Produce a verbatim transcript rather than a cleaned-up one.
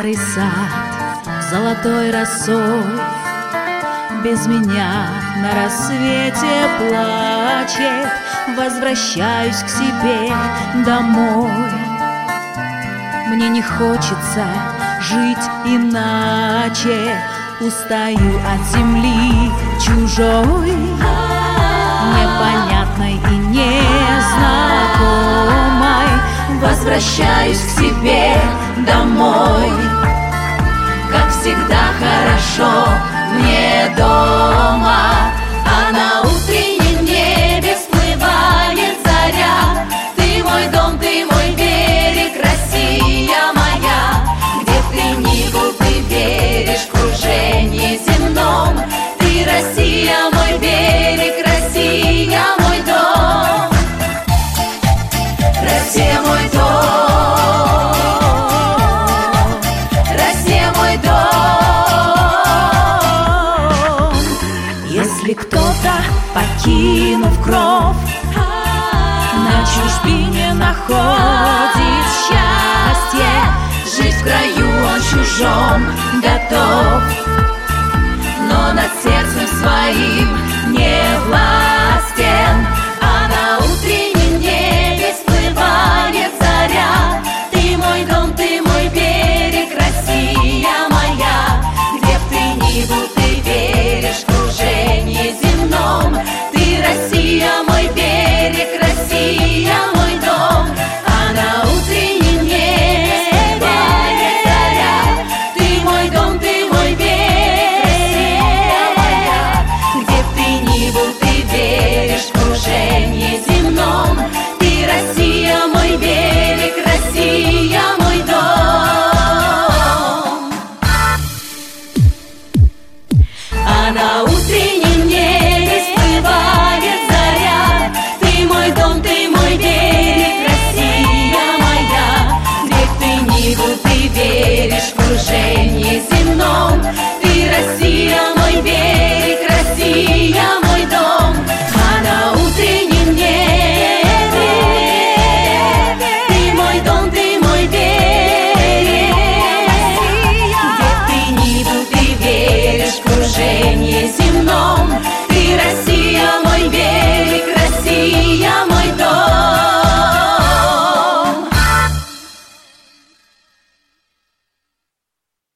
Старый сад золотой росой без меня на рассвете плачет. Возвращаюсь к себе домой. Мне не хочется жить иначе. Устаю от земли чужой, непонятной и незнакомой. Возвращаюсь к себе домой. Как всегда хорошо мне дома, а на утреннем небе всплывает заря. Ты мой дом, ты мой берег, Россия моя, где в ты ни был, ты веришь в кружение земном. Ты Россия, мой берег, Россия, мой дом. Россия, мой дом. Россия, мой дом. Если кто-то, покинув кров, на чужбине находит счастье, жить в краю он чужом готов, но над сердцем своим не властен. А на утреннем небе всплывает заря. Ты мой дом, ты мой берег, Россия моя, где б ты ни был, ты веришь в кружение земном. Ты Россия, мой берег, Россия, мой дом. А на утреннем небе всплывает заря. Ты мой дом, ты мой берег, Россия моя, где б ты ни был, ты веришь в кружение земном. Ты Россия, мой берег, Россия, мой дом. А на утреннем небе всплывает заря. Ты мой дом, ты мой берег, Россия моя, где б ты ни был, ты веришь в кружение земном. Ты Россия, мой берег, Россия, мой дом. А на утреннем небе ты мой дом, ты мой берег, где б ты ни был, ты веришь в кружение